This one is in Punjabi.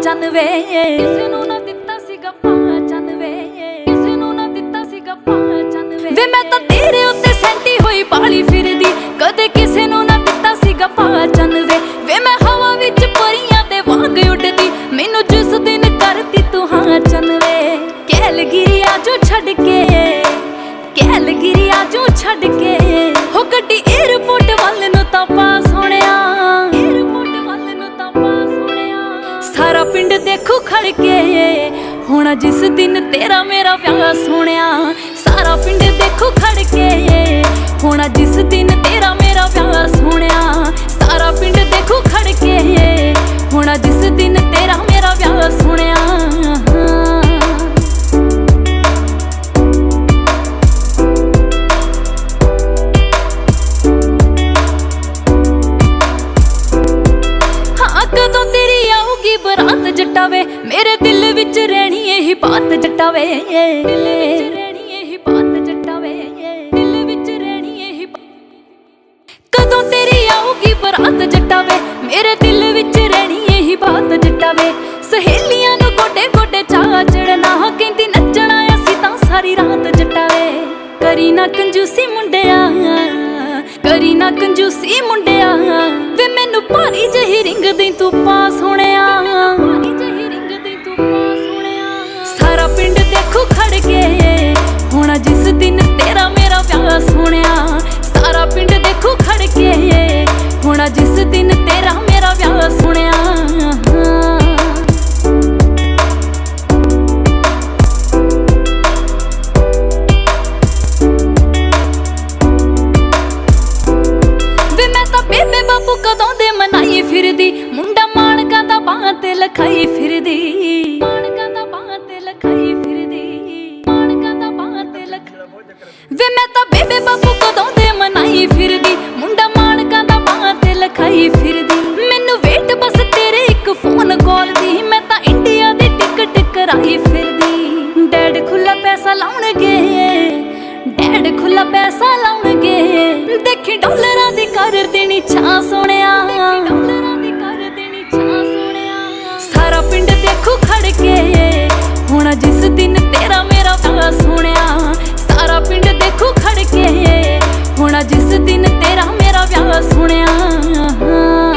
ਚੰਨ ਵੇ, ਕਿਸੇ ਨੂੰ ਨਾ ਦਿੱਤਾ ਸੀਗਾ ਚੰਨ ਵੇ, ਕਿਸੇ ਨੂੰ ਨਾ ਦਿੱਤਾ ਸੀਗਾ ਚੰਨ ਵੇ ਮੈਂ ਤਾਂ ਤੇਰੇ ਉੱਤੇ ਸੈਂਟੀ ਹੋਈ ਪਾਲੀ ਫਿਰਦੀ, ਕਦੇ ਕਿਸੇ ਨੂੰ ਨਾ ਦਿੱਤਾ ਸੀਗਾ ਚੰਨ ਵੇ ਮੈਂ ਹਵਾ ਵਿੱਚ ਪਰੀਆਂ ਦੇ ਵਾਂਗ ਉੱਡਦੀ, ਮੈਨੂੰ ਜਿਸ ਦਿਨ ਕਰਦੀ ਤੂੰ ਚੰਨ ਵੇ ਕੈਲਗਰੀ ਆਜੋ ਛੱਡ ਕੇ, ਕੈਲਗਰੀ ਆਜੋ ਛੱਡ ਕੇ ਹੋ ਗੱਡੀ ਏਅਰਪੋਰਟ ਵੱਲ ਨੂੰ ਤਾਂ ਪਾਸ ਹੋਣਿਆ, ਏਅਰਪੋਰਟ ਵੱਲ ਨੂੰ ਤਾਂ ਪਾਸ ਹੋਣਿਆ ਸਾਰਾ ਪਿੰਡ ਦੇਖੂ ਖੜ ਕੇ ਹੋਣਾ ਜਿਸ ਦਿਨ ਤੇਰਾ ਮੇਰਾ ਵਿਆਹ ਸੋਹਣਿਆ, ਸਾਰਾ ਪਿੰਡ ਦੇਖੂ ਖੜ ਕੇ ਹੋਣਾ ਜਿਸ ਦਿਨ ਤੇਰਾ ਮੇਰਾ ਵਿਆਹ ਸੋਹਣਿਆ, ਸਾਰਾ ਪਿੰਡ ਦੇਖੂ ਖੜ ਕੇ ਹੋਣਾ ਜਿਸ ਦਿਨ ਤੇਰਾ ਮੇਰਾ ਵਿਆਹ ਸੋਹਣਿਆ। ਕਦੋਂ ਤੇਰੀ ਆਊਗੀ ਬਰਾਤ ਜੱਟਾ ਵੇ, ਮੇਰੇ ਦਿਲ ਵਿੱਚ ਰਹਿਣੀ ਇਹੀ ਬਾਤ ਜੱਟਾ ਵੇ, ਦਿਲ ਵਿੱਚ ਰਹਿਣੀ ਇਹੀ ਬਾਤ ਜੱਟਾ ਵੇ, ਦਿਲ ਵਿੱਚ ਰਹਿਣੀ ਇਹੀ ਕਦੋਂ ਤੇਰੀ ਆਊਗੀ ਬਰਾਤ ਜੱਟਾ ਵੇ, ਮੇਰੇ ਦਿਲ ਵਿੱਚ ਰਹਿਣੀ ਇਹੀ ਬਾਤ ਜੱਟਾ ਵੇ ਸਹੇਲੀਆਂ ਨੂੰ ਗੋਡੇ ਗੋਡੇ ਚਾਹ ਚੜਨਾ, ਕਹਿੰਦੀ ਨੱਚਣਾ ਅਸੀਂ ਤਾਂ ਸਾਰੀ ਰਾਤ ਜੱਟਾ ਵੇ ਕਰੀ ਨਾ ਕੰਜੂਸੀ ਮੁੰਡਿਆ, ਕਰੀ ਨਾ ਕੰਜੂਸੀ ਮੁੰਡਿਆ ਵੇ ਮੈਨੂੰ ਭਾਰੀ ਜਿਹੀ ਰਿੰਗ ਦੇ ਤੂੰ ਪਾਸ ਹੋਣਿਆ, ਭਾਰੀ ਜਿਹੀ ਰਿੰਗ ਦੇ ਤੂੰ ਪਾਸ ਹੋਣਿਆ ਸਾਰਾ ਪਿੰਡ ਦੇਖੂ ਖੜ ਕੇ ਹੋਣਾ ਜਿਸ ਦਿਨ ਤੇਰਾ ਮੇਰਾ ਵਿਆਹ ਸੋਹਣਿਆ, ਸਾਰਾ ਪਿੰਡ ਦੇਖੂ ਖੜ ਕੇ ਹੋਣਾ ਜਿਸ ਦਿਨ ਤੇਰਾ ਮੇਰਾ ਵਿਆਹ ਸੋਹਣਿਆ। ਬੇਬੇ ਬਾਪੂ ਕਦੋਂ ਦੇ ਮਨਾਈ ਫਿਰਦੀ, ਮੁੰਡਾ ਮਾਣਕਾਂ ਦਾ ਬਾਹਾਂ ਤੇ ਲਖਾਈ ਫਿਰਦੀ, ਮਾਣਕਾਂ ਦਾ ਬਾਹਾਂ ਤੇ ਲਖਾਈ ਫਿਰਦੀ, ਮਾਣਕਾਂ ਦਾ ਬਾਹਾਂ ਤੇ ਵੇ ਮੈਂ ਤਾਂ ਬੇਬੇ ਬਾਪੂ ਕਦੋਂ ਦੇ ਮਨਾਈ ਫਿਰਦੀ, ਮੁੰਡਾ ਮਾਣਕਾਂ ਦਾ ਬਾਹਾਂ ਤੇ ਲਖਾਈ ਫਿਰਦੀ, ਮੈਨੂੰ ਵੇਟ ਬਸ ਤੇਰੇ ਇੱਕ ਫੋਨ ਕਾਲ ਦੀ, ਮੈਂ ਤਾਂ ਇੰਡੀਆ ਦੀ ਟਿਕਟ ਕਰਾਈ ਫਿਰਦੀ, ਡੈਡ ਖੁੱਲਾ ਪੈਸਾ ਲਾਉਣਗੇ, ਡੈਡ ਖੁੱਲਾ ਪੈਸਾ ਲਾਉਣਗੇ ਦੇਖੀ ਡਾਲਰਾਂ ਦੀ ਕਰ ਦੇਣੀ ਛਾਂ ਸੋਹਣਿਆ, ਡਾਲਰਾਂ ਦੀ ਕਰ ਦੇਣੀ ਛਾਂ ਸੋਹਣਿਆ ਸਾਰਾ ਪਿੰਡ ਦੇਖੂ ਖੜ ਕੇ ਹੋਣਾ ਜਿਸ ਦਿਨ ਤੇਰਾ ਮੇਰਾ ਵਿਆਹ ਸੋਹਣਿਆ, ਸਾਰਾ ਪਿੰਡ ਦੇਖੂ ਖੜ ਕੇ ਹੋਣਾ ਜਿਸ ਦਿਨ ਤੇਰਾ ਮੇਰਾ ਵਿਆਹ ਸੋਹਣਿਆ।